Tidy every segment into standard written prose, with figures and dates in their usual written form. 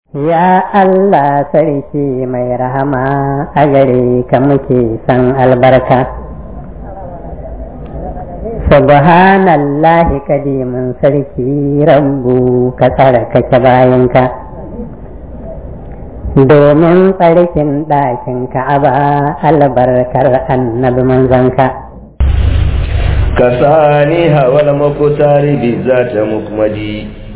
Ya Allah sarki mai rahama, a gare ka muke san albarka. Subhanallahi kadimin sarki rabbu, ka tsarkake bayanka domin tsarkin ɗakin Ka'aba, albarkar annabi manzanka. Kasani hawal mukutari bi zata mukmadi,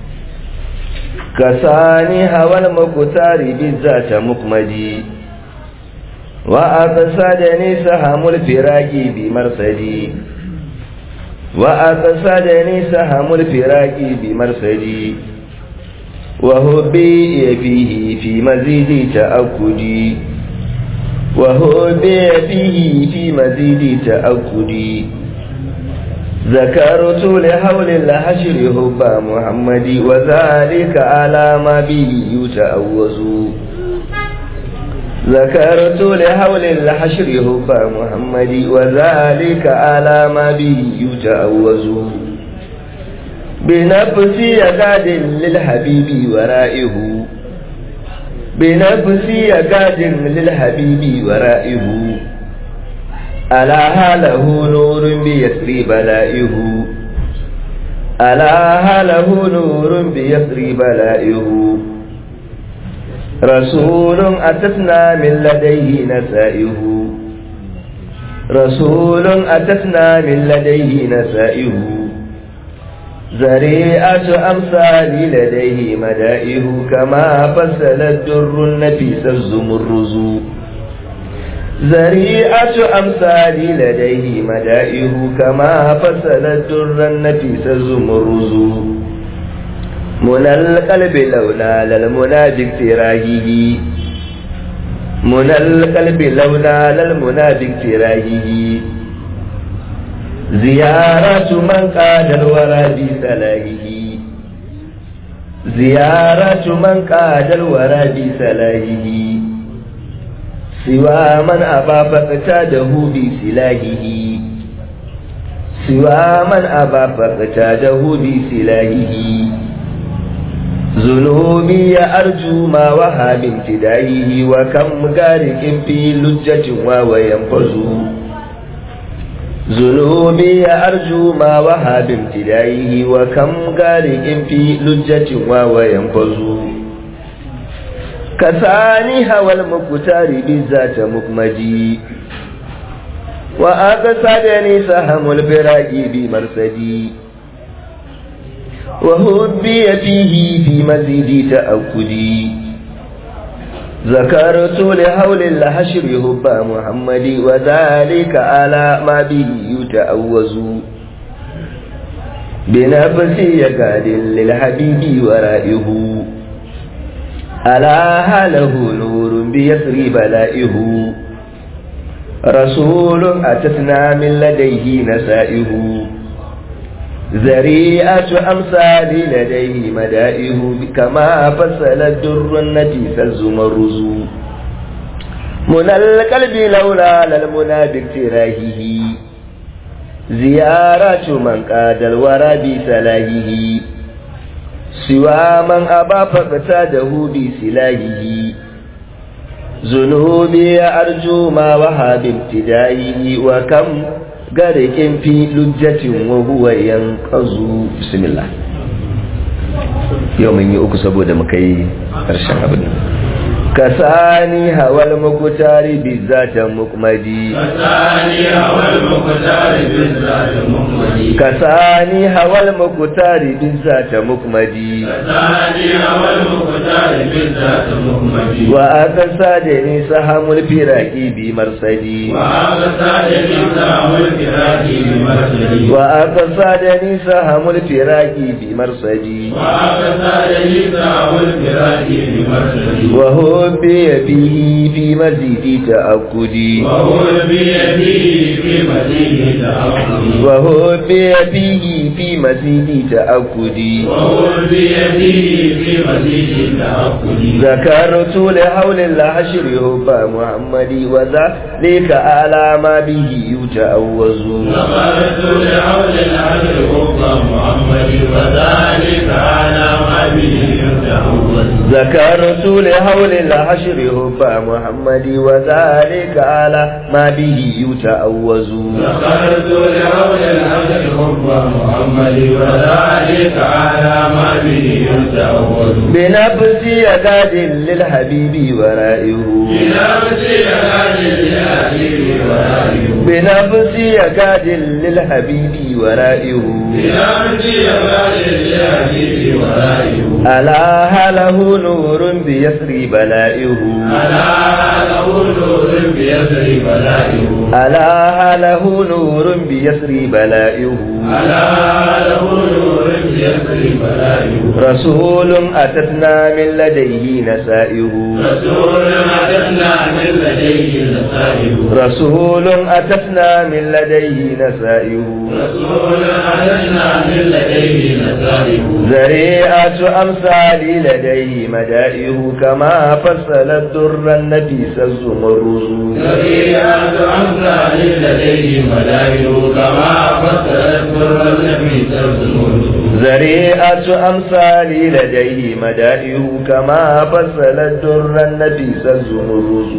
kasani hawal mukutari bi zata mukmadi, wa aqsadani sahamul firaqi bi marsadi, wa aqsadani sahamul firaqi bi marsadi, wa hubbi fihi fi mazidi ta'akkudi, wa hubbi fihi fi mazidi ta'akkudi. ذكرت لحول الحشر حب محمد، وذلك على ما به يتأوز. ذكرت لحول الحشر حب محمد، وذلك على ما به يتأوز. بنفسي قاد للحبيب ورائه، بنفسي قاد للحبيب ورائه. ألا له نور بيسري بلائه، ألا له نور بيسري بلائه. رسول أتتنا من لديه نسائه، رسول أتتنا من لديه نسائه. ذريعة أمثال لديه مدائه، كما فصل الدر النفيس الزمرز. ذريعة أمثال لديه مدائه، كما فصل الدر النفيس الزمرز. منى القلب لولا للمنى باكتراهه، منى القلب لولا للمنى باكتراهه. زيارة من قاد الورى بسلاهه، زيارة من قاد الورى بسلاهه. سوى من أبى فاقتاده بسلاهه، سوى من أبى فاقتاده بسلاهه. ذنوبي أرجو ما وهى بامتدائه، وكم غارق في لجة وهو ينفذ. ذنوبي أرجو ما وهى بامتدائه، وكم غارق في لجة وهو ينفذ. كثاني هوى المكتار بالذات مكمدي، وأقصدني سهم الفراق بمرصدي. وهبي فيه في مزيد تأكدي. ذكرت لحول الحشر حب محمد، وذلك على ما به يتأوز. بنفسي قاد للحبيب ورائه، ألا له نور بيسري بلائه. رسول أتتنا من لديه نسائه، ذريعة أمثال لديه مدائه. كما فصل الدر النفيس الزمرز. منى القلب لولا للمنى باكتراهه، زيارة من قاد الورى بسلاهه. سوى من أبى فاقتاده بسلاهه. ذنوبي أرجو ما وهى بابتدائه، وكم غرق في لجة وهو ينقذ. بسم الله. يوم يوكو سبو دمكي أرشان أبدا. كساني هوى المكتار بالذات مكمدي، كساني هوى المكتار بالذات مكمدي. كساني هوى المكتار بالذات مكمدي، كساني هوى المكتار بالذات مكمدي. وأقصدني سهم الفراق بمرصدي، وأقصدني سهم الفراق بمرصدي. وأقصدني سهم الفراق بمرصدي. وأقصدني سهم الفراق بمرصدي. وهبي فيه في مزيد تأكدي، وهبي فيه في مزيد تأكدي. وهبي فيه في مزيد تأكدي. وهبي فيه في مزيد تأكدي. ذكرت لحول الحشر حب محمد، وذلك على ما به يتأوز. ذكرت لحول الحشر حب محمد، وذلك على ما به يتعوذ ذكرت لهول الحشر حب محمد وذلك على ما به يتعوذ ذكرت لهول الحشر حب محمد وذلك على ما به يتعوذ بنفسي قاد للحبيب ورائه بنفسي قاد للحبيب ورائه بنفسي قاد للحبيب ورائه بنفسي قاد للحبيب ورائه ألا له نور بيسري بلائه ألا له نور بيسري بلائه ألا له نور بيسري بلائه ألا له نور بيسري بلائه رسول أتتنا من لديه نسائه رسول أتتنا من لديه نسائه رسول أتتنا من لديه نسائه رسول أتتنا من لديه نسائه ذريعة أمثالي لديه مدائه كما فصل الدر النفيس الزمرز ذريعة أمثال لديه ملائه كما فصلت سر النبي ترسمه ذريعة أمثالي لديه مدائه كما فصل الدر النفيس الزمرز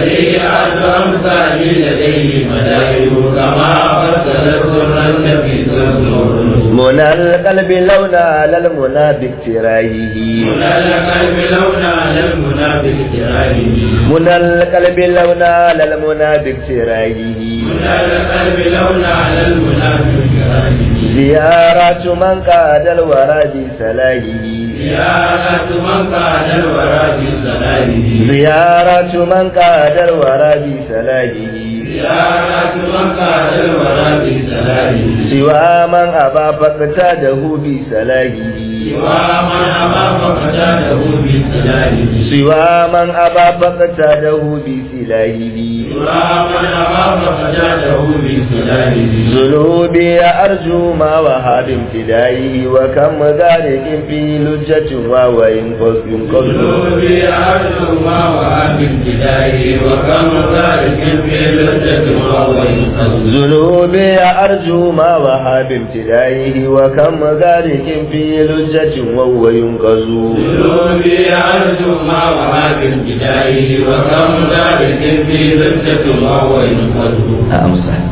ذريعة أمثال لديه ملائه كما فصلت سر النبي ترسمه من القلب لونا للمنى باكتراهه من القلب لونا للمنى باكتراهه من القلب لونا للمنى باكتراهه من القلب لونا للمنى باكتراهه زيارة من قاد الورى بسلاهه زيارة من قاد الورى بسلاهه زيارة من قاد الورى بسلاهه زيارة من قاد الورى بسلاهه سوى من أبى فاقتاده بسلاهه سوى من أبى فقتاده بسلاهه سوى من أبى فاقتاده بسلاهه سوى من أبى فقتاده بسلاهه ذنوبي أرجو ما وهاب امتدائه وكم ذلك في لجة وهو ينقذ قلوبي أرجو ما وهب ابتدائي وكم ذلك في لجة وهو ينقذ ذنوبي أرجو ما وهاب امتدائه وكم ذلك في لجة وهو ينقذ قلوبي أرجو ما وهب ابتدائي وكم ذلك في لجة وهو ينقذ أمسح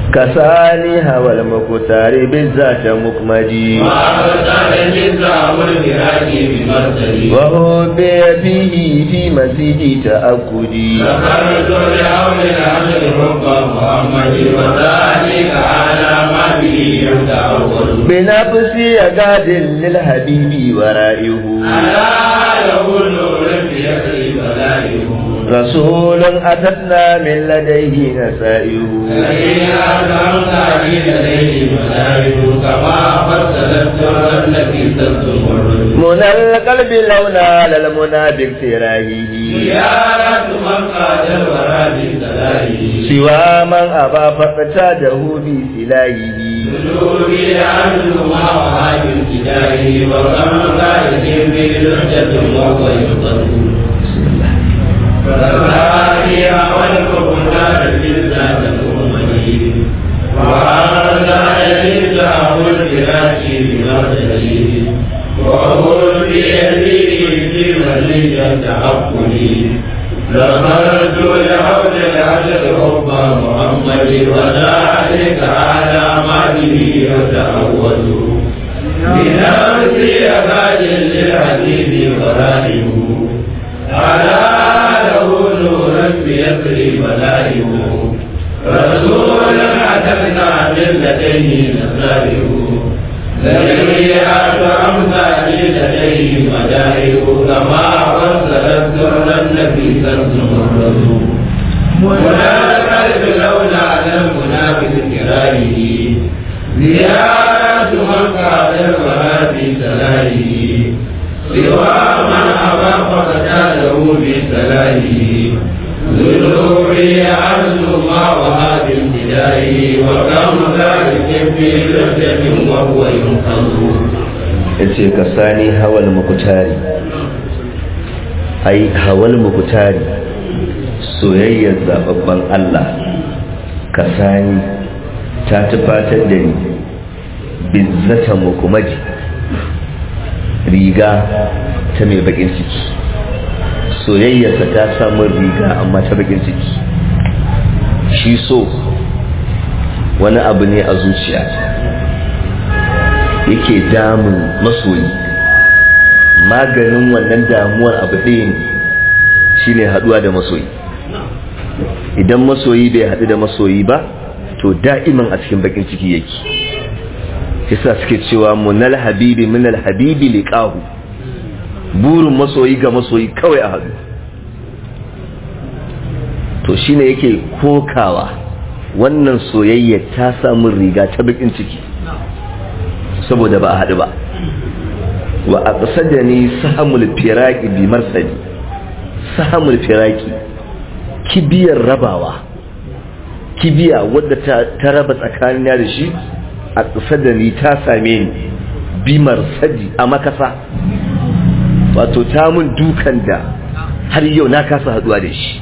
كساني هوى المكتار بالذات مكمدي وأرسل نظام الفراق بمرسلي وهو بيده في مسجد تأكدي ذكرت لحول العشر حب محمد وذلك على ما به يتعوذ بنفسي قاد للحبيب ورائه ألا له نور بيسري بلائه رسول أتتنا من لديه نسائه من القلب لونا للمنى باكتراهه سوى من أبى فاقتاده بسلاهه فالرائع والكفار بالذات الأمني وهذا يجزاه الفراش بمرسله وهو بيده في مزيد تعقلي ذكرت لحول العشر حب محمد وذلك على ما به يتعوذ بنفسي أباد للحبيب ورائه ألا له نورا بيسري بلائه رسولا أتتنا من لديه نسائه ذريعة أمثال لديه مدائه كما وصلت سر النبي ترسمه منى القلب لولا المنافق كرائه زيارة من قال الورى في سلائه سوى من أبى فقتاله بسلائه ذنوبي أرجو ما وهاب ابتدائه وكم ذلك في لجة وهو ينقذ yace ka sani hawal mukutari ai hawal mukutari soyayyar zababban Allah ka sani ta tufatar da ni bizzata mukumaji riga ta mai bakin ciki, soyayyarsa ta samu riga amma ta bakin ciki. Shi so wani abu ne a zuciya yake damun masoyi, maganin wannan damuwar abu ɗaya ne, shine haɗuwa da masoyi. Idan masoyi bai haɗu da masoyi ba to da'iman a cikin bakin ciki yake. Kisa suke cewa munal habibi minal habibi liqahu, burin masoyi ga masoyi kawai a haɗu. To shine yake kokawa wannan soyayya ta samu riga ta bakin ciki saboda ba a haɗu ba. Wa aqsadani sahamul firaqi bi marsadi, sahamul firaqi kibiyar rabawa, kibiya wadda ta raba tsakanin da shi, aqsadani ta same ni bi marsadi a makasa, wato ta mun dukan da har yau na kasa haduwa da shi.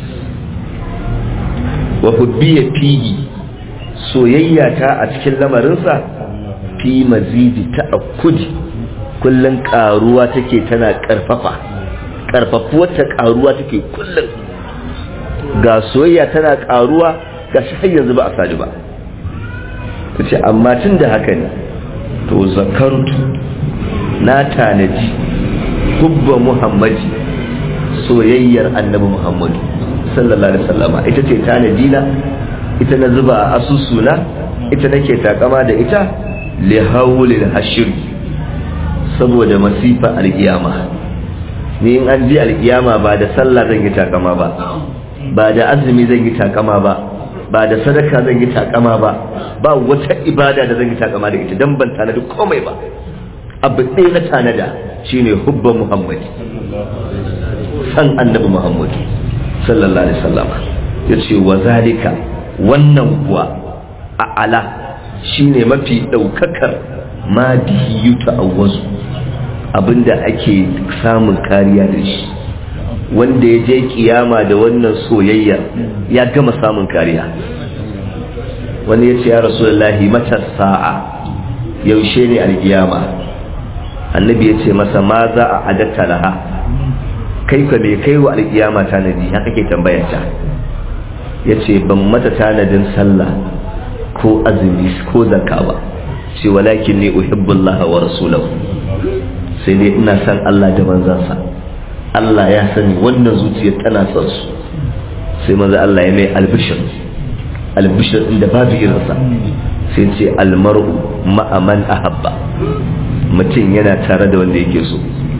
Wa hubbiya fihi, soyayya ta a cikin lamarinsa fi mazidi ta akudi, kullun karuwa take tana karfafuwar ta karuwa take kullun. Ga soyayya tana karuwa ga shi har yanzu ba a sadu ba. Tace amma tun da haka ne to zakartu na tanaji hubba muhammadi, soyayyar annabi muhammadu sallallahu alaihi wasallama, ita ce tanadi na, ita na zuba a asusuna, ita nake takama da ita li hawlil hashir, saboda masifa alkiyama. Ni in an ji alkiyama ba da sallah zan yi takama ba, ba da azumi zan yi takama ba, ba da sadaka zan yi takama ba, ba wata ibada da zan yi takama da ita, dan ban tanadi komai ba. Abu ɗaya na tanada shine hubba muhammadi, san annabi muhammadu sallallahu alaihi wasallam. Yace wa zalika, wannan kuwa a ala shine mafi daukakar ma bihi yuta'awwazu, abinda ake samun kariya da shi. Wanda ya je kiyama da wannan soyayya ya gama samun kariya. Wani ya ce ya rasulullahi mata sa'a, yaushe ne alkiyama? Annabi ya ce masa ma za a adatta laha, kai ka me kai wa alkiyama tanadi, haka kake tambayar ta. Ya ce ban mata tanadin sallah ko azumi ko zakka ba, ce walakin ne uhibbullaha wa rasulahu, sai dai ina san Allah da manzansa. Allah ya sani wannan zuciyar tana son su, sai manzo Allah ya mai albishir, albishir inda babu irinsa, sai ce almar'u ma'a man ahabba, mutum yana tare da wanda yake so.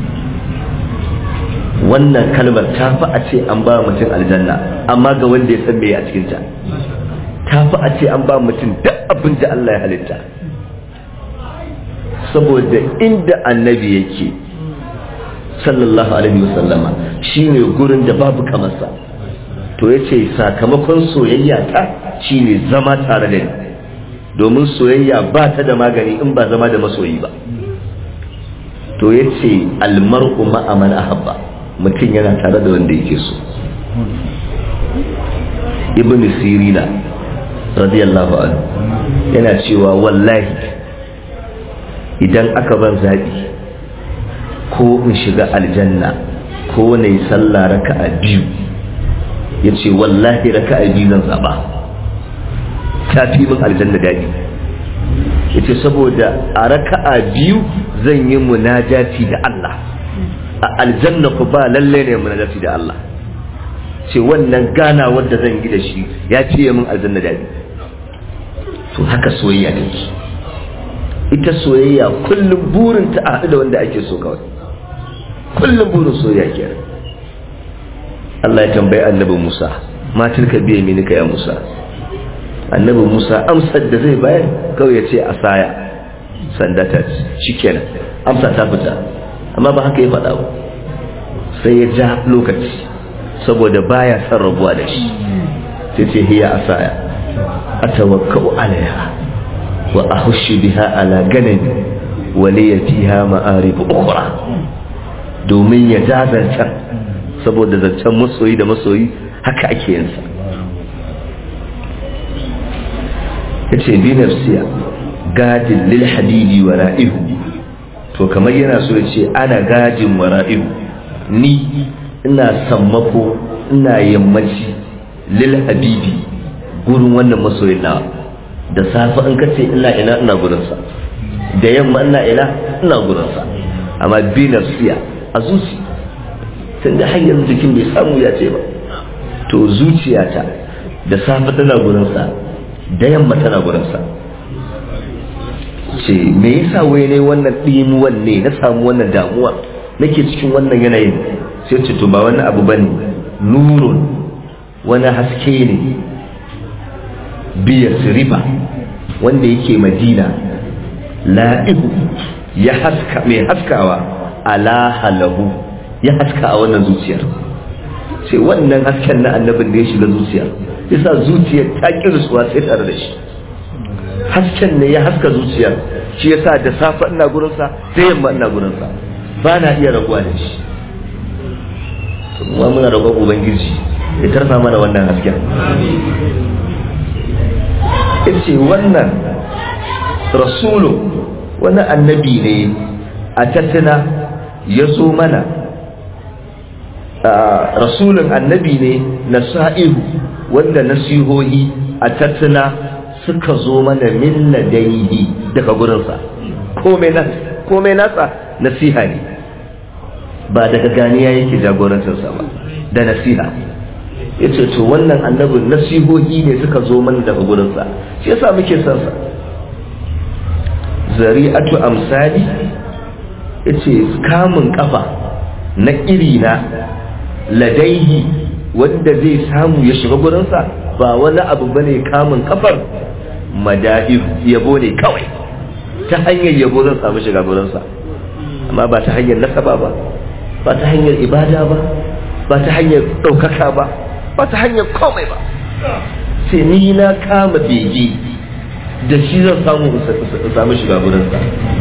Wannan kalmar ta fi a ce an ba mutum aljanna, amma ga wanda ya san me a cikin ta, ta fi a ce an ba mutum duk abin da Allah ya halitta. Saboda inda annabi yake sallallahu alaihi wasallama shine gurin da babu kamarsa, to yace sakamakon soyayya ta shine zama tare da ni, domin soyayya ba ta da magani in ba zama da masoyi ba. To yace almar'u ma'a man ahabba, mutum yana tare da wanda yake so. Ibn Sirina radiyallahu anhu yana cewa wallahi idan aka ban zabi ko in shiga aljanna ko na yi sallah raka'a biyu, ya ce wallahi raka'a biyu zan zaba, ta fi min aljanna daɗi. Ya ce saboda a raka'a biyu zan yi munajati da Allah, a aljanna ku ba lalle ne munajati da Allah. Ce wannan gana wadda zan yi da shi ya fiye min aljanna daɗi. To haka soyayya take. Ita soyayya kullum burinta a haɗu da wanda ake so kawai, kullum burin soyayya kenan. Allah ya tambayi annabi Musa, ma tilka biye minika ya Musa. Annabi Musa amsar da zai bayar kawai ya ce asaya, sanda ta shikenan, amsa ta fita. Amma ba haka ya faɗa ba, sai ya ja lokaci saboda baya son rabuwa da shi. Sai ce hiya asaya atawakkau alaiha wa ahushu biha ala ganami wa liya fiha ma'arib ukhra, domin ya ja zancen, saboda zancen masoyi da masoyi haka ake yin sa. yace bi nafsiya gadin lil hadidi wa ra'ihu, to kamar yana so ya ce ana gajin wara'ihu, ni ina sammako ina yammaci lil habibi gurin wannan masoyin nawa. Da safe in kace ina gurinsa, da yamma ina gurinsa, amma bi nafsiya a zuci tun da hanyar jikin bai samu ya ce ba, to zuciyata da safe tana gurinsa da yamma tana gurinsa. Ce me yasa wai ne wannan ɗimuwan ne na samu wannan damuwa nake cikin wannan yanayin? Sai ce to ba wani abu bane, nurun wani haske ne biyar sirifa wanda yake madina, la'ibu ya haska, mai haskawa ala halahu ya haska a wannan zuciyar. Sai wannan hasken na annabin da ya shiga zuciyar yasa zuciyar ta kirsuwa sai tare da shi. Hasken ne ya haska zuciyar, shi yasa da safe ina gurinsa da yamma ina gurinsa, ba na iya rabuwa da shi. Kuma muna roƙon ubangiji ya tarfa mana wannan hasken. Yace wannan rasulu wani annabi ne a tattuna ya zo mana, rasulun annabi ne na sa'ihu wanda nasihohi a tattuna suka zo mana min ladaihi daga gurinsa. Komai nasa nasiha ne, ba daga ganiya yake jagorantarsa ba, da nasiha. Ya ce to wannan annabin nasihohi ne suka zo mana daga gurinsa, shi yasa muke son sa. Zari'atu amsali, ya ce kamun kafa na irina ladaihi wanda zai samu ya shiga gurinsa ba wani abu bane. Kamun kafar mada'ir yabo ne kawai, ta hanyar yabo zan samu shiga gurinsa, amma ba ta hanyar nasaba ba, ba ta hanyar ibada ba, ba ta hanyar ɗaukaka ba, ba ta hanyar komai ba. Sai ni na kama bege da shi zan samu shiga gurinsa.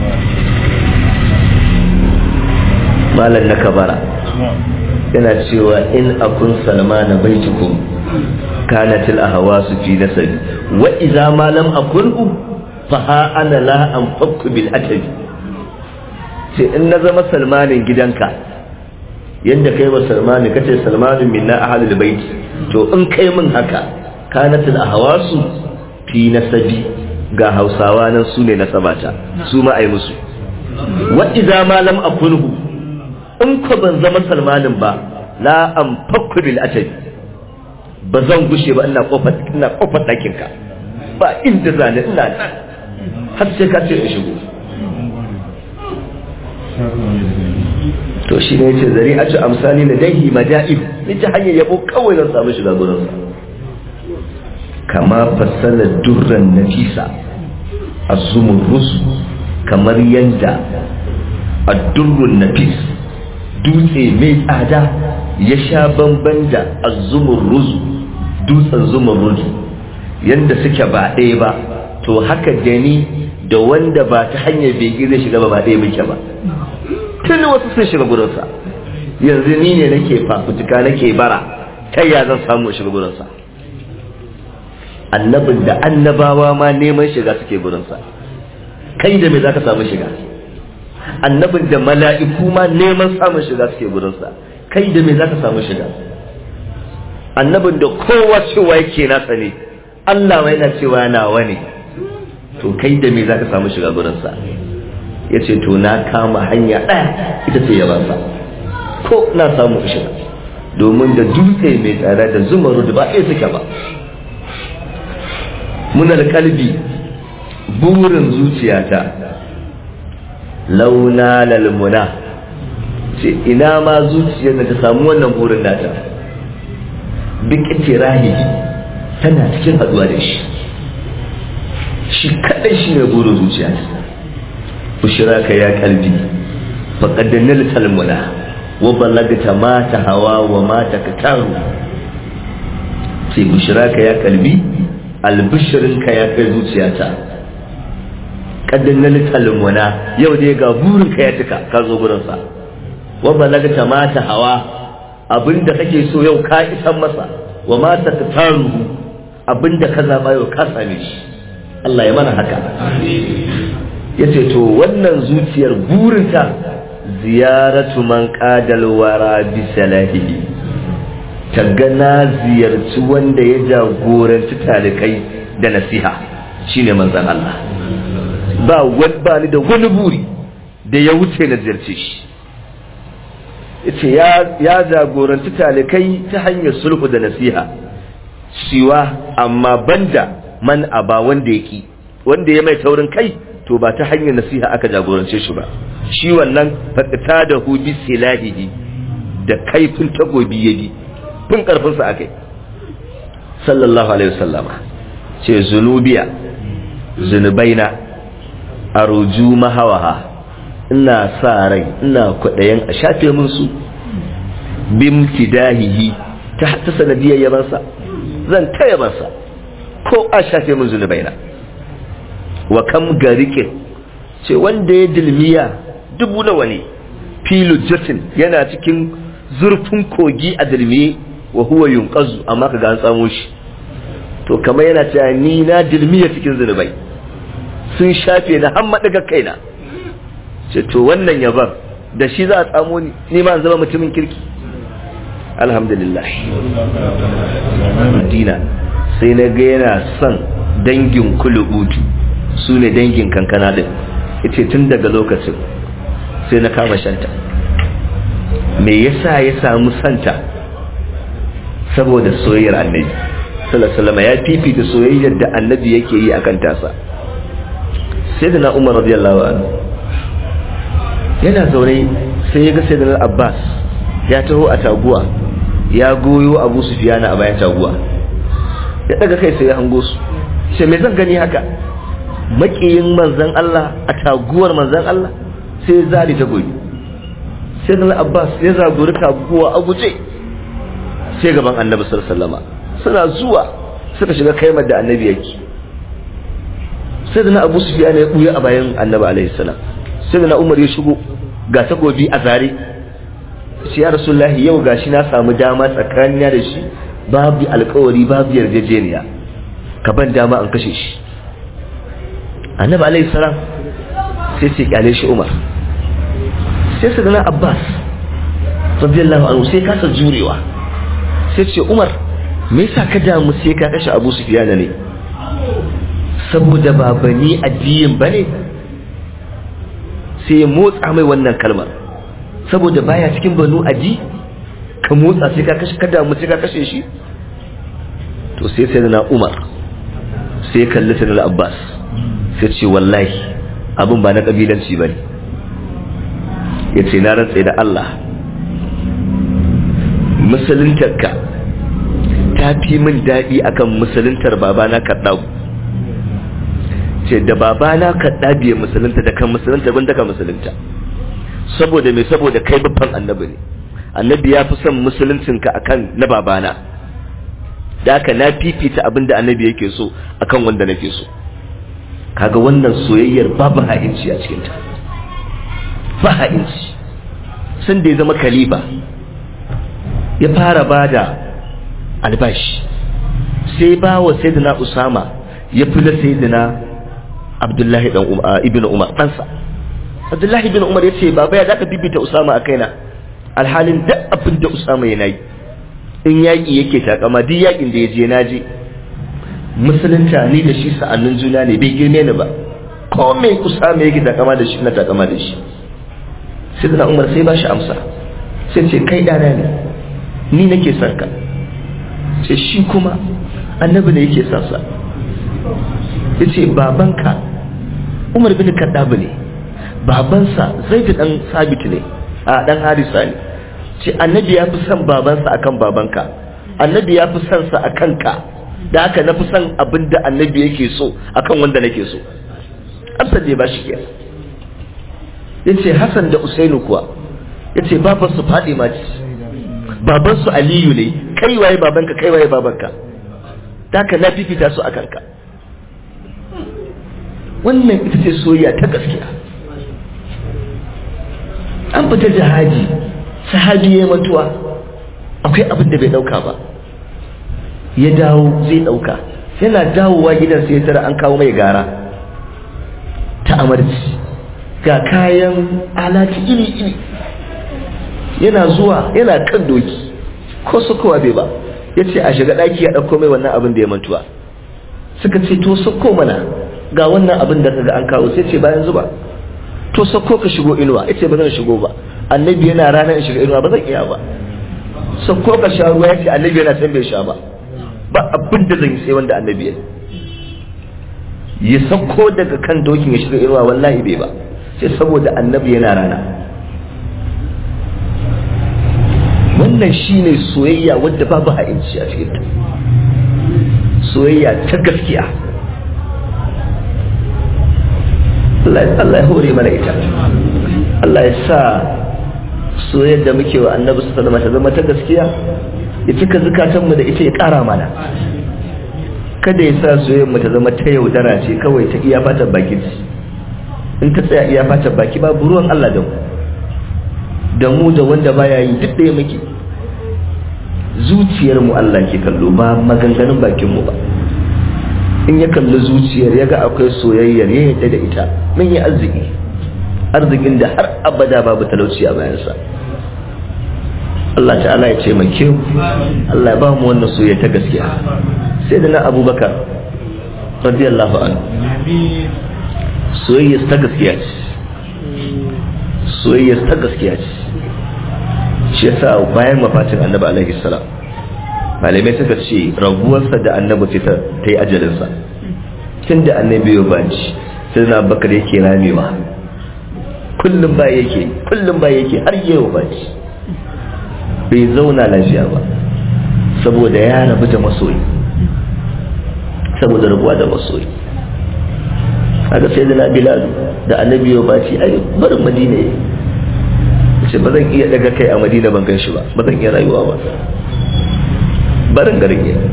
Malam na kabara yana cewa in akun salmana baitukum kanatil ahwasu fi nasabi wa idza ma lam akunhu fa ha ana la anfaqu bil atabi. sai in na zama salmanin gidanka yanda kai wa salmani kace salmanin minna ahlul bait, to in kai min haka kanatil ahwasu fi nasabi, ga hausawa nan su ne nasabata, su ma ai musu. Wa idza ma lam akunhu, in ko ban zama salmanin ba, la anfaqu bil atabi, ba zan gushe ba ina kofar ɗakinka, ba inda zane ina nan har sai ka ce in shigo. To shi ne ce zari'atu amsali na dahi maja'ib, ni ta hanyar yabo kawai zan samu shiga gurinsa. Kama fassalar durran nafisa az-zumurrus, kamar yanda ad-durrun nafis dutse mai tsada ya sha bamban da az-zumurrus dutsen zumurrus, yanda suke ba ɗaya ba, to haka da ni da wanda ba ta hanyar bege zai shiga ba ɗaya muke ba. Tun wasu sun shiga gurinsa, yanzu ni ne nake fafutuka nake bara, kai ya zan samu shiga gurinsa. Annabin da annabawa ma neman shiga suke gurinsa, kai da me za ka samu shiga? Annabin da mala'iku ma neman samun shiga suke gurinsa, kai da me za ka samu shiga? Annabin da kowa cewa yake nasa ne, Allah ma yana cewa nawa ne, to kai da me za ka samu shiga gurinsa? Ya ce to na kama hanya ɗaya, ita ce yabansa, ko na samu shiga, domin da dutse mai tsada da zumaru da ba ɗaya suke ba. Munar kalbi, burin zuciyata, launa lalmuna, ce ina ma zuciyar da ta samu wannan burin nata, bikiti rahi tana cikin haduwa da shi kaɗai shi ne burin zuciyata. Bushiraka ya kalbi, faƙaddanar talmuna, wa ballagta mata hawa wa mata ka taru. Ce bushiraka ya kalbi, albishirinka ya kai zuciyata. Ƙaddanar talmuna, yau dai ga burinka ya cika, ka zo gurinsa. Wa ballagta mata hawa, abinda kake so yau ka isan masa, wa mata ka taru, abinda ka zaɓa yau ka same shi. Allah ya mana haka. yace to wannan zuciyar burinta ziyaratu man qadal wara bi salahihi, tagga na ziyarci wanda ya jagoranci talikai da nasiha, shine manzon Allah. ba ni da wani buri da ya wuce na ziyarce shi. yace ya jagoranci talikai ta hanyar sulhu da nasiha, siwa amma banda man aba wanda yaki, wanda ya mai taurin kai to ba ta hanyar nasiha aka jagorance shi ba. shi wannan faqta da hu bi silahihi, da kaifin takobi yabi fin karfin sa akai. sallallahu alaihi wasallama ce zunubiya zunubaina arju mahawaha, ina sa rai ina kwadayen a shafe min su bimtidahihi, ta sanadiyar yabansa zan ta yabansa ko a shafe min zunubaina. wa kam garike ce wanda ya dilmiya dubu nawa ne filu jatin yana cikin zurfin kogi a dilmiye wa huwa yunqazu amma kaga an tsamo shi. to kamar yana cewa ni na dilmiya cikin zunubai sun shafe na hamma daga kaina. ce to wannan yaban da shi za a tsamo ni ma zama mutumin kirki. alhamdulillah. Madina sai na ga yana son dangin kulubutu, su ne dangin kankana din. ita tun daga lokacin sai na kama shanta. me yasa ya samu santa? saboda soyayyar annabi sallallahu alaihi wasallam, ya fifita soyayyar da annabi yake yi akan tasa. sayyidina Umar radiyallahu anhu yana zaune sai ya ga sayyidina Abbas ya taho a taguwa, ya goyo Abu Sufyan a bayan taguwa. ya daga kai sai ya hango su. sai me zan gani haka? makiyin manzon Allah a taguwar manzon Allah. sai zali ta goyi. sayyidina Abbas ya zagori taguwa a guje sai gaban annabi sallallahu alaihi wasallam. suna zuwa suka shiga kaimar da annabi yake. sayyidina Abu Sufyan ya buya a bayan annabi alaihi salam. sayyidina Umar ya shigo ga takobi a zare. sai ya rasulullahi yau gashi na samu dama tsakanina da shi, babu alƙawari babu yarjejeniya, ka ban dama an kashe shi. annabi alaihi salam sai ce kyale shi Umar. sai sayyidina Abbas radiyallahu anhu sai kasa jurewa, sai ce Umar me yasa ka damu sai ka kashe Abu Sufyan ne? saboda ba bani addiyin bane? sai ya motsa mai wannan kalmar, saboda baya cikin banu adi ka motsa sai ka kashe, ka damu sai ka kashe shi. to sai sayyidina Umar sai ya kalli sayyidina Abbas sai ce wallahi abin ba na kabilanci bane. yace na rantsa da Allah musuluntarka ta fi min daɗi akan musuluntar babana Kaddabu. ce da babana Kaddabi ya musulunta da kan musulunta ban daga musulunta. saboda me? saboda kai babban annabi ne, annabi ya fi son musuluncinka akan na babana, da haka na fifita abinda annabi yake so akan wanda nake so. kaga wannan soyayyar babu ha'inci a cikinta, ba ha'inci. sun da ya zama khalifa ya fara bada albashi, sai ba wa sayyidina Usama ya fi na sayyidina Abdullahi ibn Umar ɗansa. Abdullahi ibn Umar ya ce baba ya zaka bibita Usama a kaina, alhalin duk abin da Usama yana yi in yaƙi yake takama, duk yaƙin da ya je na je. musulunta ni da shi sa'annin juna ne, bai girme ni ba, ko mai Usama yake takama da shi na takama da shi. sayyidina Umar sai ba shi amsa, sai ce kai ɗana ne, ni nake son ka. sai shi kuma annabi ne yake son sa. yace babanka Umar bin Khattab ne, babansa Zaid dan Sabit ne, dan Harisa ne. ce annabi ya fi son babansa akan babanka, annabi ya fi son sa akan ka, da haka na fi son abinda annabi yake so akan wanda nake so. amsar da ba shi ke. yace Hassan da Usainu kuwa yace babansu Fadima ce, babansu Aliyu ne, kai waye babanka, kai waye babanka, da haka na fifita su akan ka. wannan ita ce soyayya ta gaskiya. an fita jihadi, sahabi ya mutuwa, akwai abin da bai dauka ba, ya dawo zai dauka, yana dawowa gidan sai ya tara an kawo mai gara. ta amarci, ga kayan alati iri-iri, yana zuwa yana kan doki ko sukowa bai ba, ya ce a shiga ɗaki ya ɗauko mai wannan abin da ya mantuwa. Suka ce to sako mana ga wannan abin da kaga an kawo, sai ce bayan zuba. To sako ka shigo inuwa, ya ce ba zan shigo ba, annabi yana ranar shiga inuwa ba zan iya ba. Sako ka sha ruwa, ya ce annabi yana san bai sha ba, ba abin da zan yi sai wanda annabi ya sako daga kan dokin ya shiga inuwa, wallahi bai ba, sai saboda annabi yana rana. Wannan shine soyayya wadda babu ha'inci a cikin ta, soyayya ta gaskiya. Allah ya hore mana ita, Allah ya sa soyayyar da muke wa annabi sallallahu alaihi wasallam ta zama ta gaskiya, ya cika zukatanmu da ita, ya ƙara mana. Kada ya sa soyayyar mu ta zama ta yaudara ce kawai, ta iya fatan baki ce. In ta tsaya iya fatan baki babu ruwan Allah da mu da wanda baya yi duk ɗaya muke. Zuciyar mu Allah ke kallo, ba maganganun bakin mu ba. In ya kalli zuciyar ya ga akwai soyayyar, ya yadda da ita, mun yi arziki, arzikin da har abada babu talauci a bayansa. Allah ta'ala ya ce mai kyau, Allah ya ba mu wannan soyayya ta gaskiya. Sai da na Abubakar radiyallahu anhu, soyayya ta gaskiya ce, soyayya ta gaskiya ce. Shi yasa bayan wafatin annabi alaihi salam, malamai suka ce rabuwarsa da annabi ce ta yi ajalinsa. Tun da annabi ya baci, sai na Abubakar yake ramewa, kullum ba yake har yau baci, bai zauna lafiya ba, saboda ya rabu da masoyi, saboda rabuwa da masoyi. Haka sai da na Bilal da annabi ya baci, ai barin Madina ya ce ba zan iya daga kai a Madina ban gan shi ba, ba zan iya rayuwa ba, barin garin ya.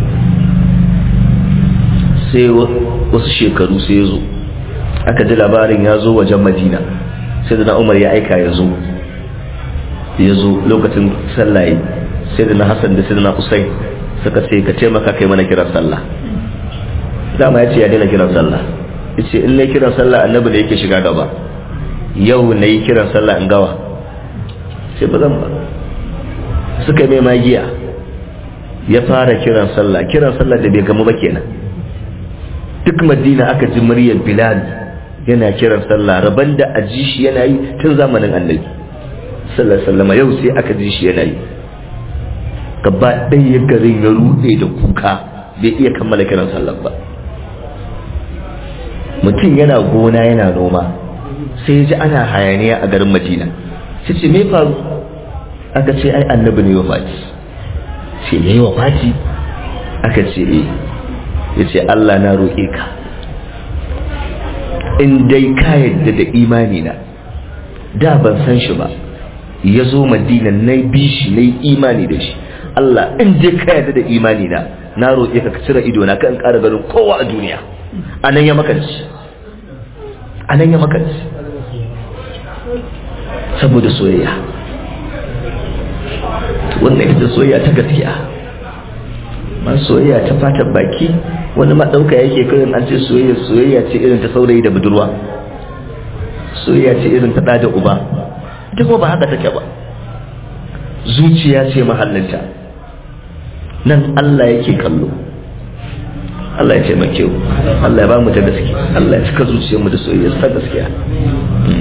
Sai wasu shekaru sai ya zo, aka ji labarin ya zo wajen Madina, sai da na Umar ya aika ya zo lokacin sallaye. Sai da na Hassan da sai da na Usain suka ce ka taimaka kai mana kiran sallah. Dama ya ce ya daina kiran sallah, ya ce in na kiran sallah annabi da yake shiga gaba, yau na yi kiran sallah in gawa, sai ba zan ba. Suka mai magiya, ya fara kiran sallah da bai gamu ba kenan. Duk Madina aka ji muryar Bilal yana kiran sallah, rabon da a ji shi yana yi tun zamanin annabi sallallahu alaihi wasallam. Yau sai aka ji shi yana yi, gaba ɗaya garin ya ruɗe da kuka, bai iya kammala kiran sallah ba. Mutum yana gona yana noma, sai ya ji ana hayaniya a garin Madina, sai ce me faru? Aka ce ai annabi ne wafati. Sai yayi wafati? Aka ce eh. Yace Allah na roƙe ka, in dai ka yadda da imani na, da ban san shi ba, ya zo Madina na bi shi na yi imani da shi, Allah in dai ka yadda da imani na roƙe ka cire ido na kan ƙara ganin kowa a duniya. Anan ya makanci, saboda soyayya. Wannan ita soyayya ta gaskiya, ma soyayya ta fatan baki. Wani ma ɗauka yake kiran an ce soyayya ce irin ta saurayi da budurwa, soyayya ce irin ta ɗa da uba. Ita kuma ba haka take ba, zuciya ce mahallinta, nan Allah yake kallo. Allah ya taimake mu, Allah ya ba mu ta gaskiya, Allah ya cika zuciyarmu da soyayya ta gaskiya.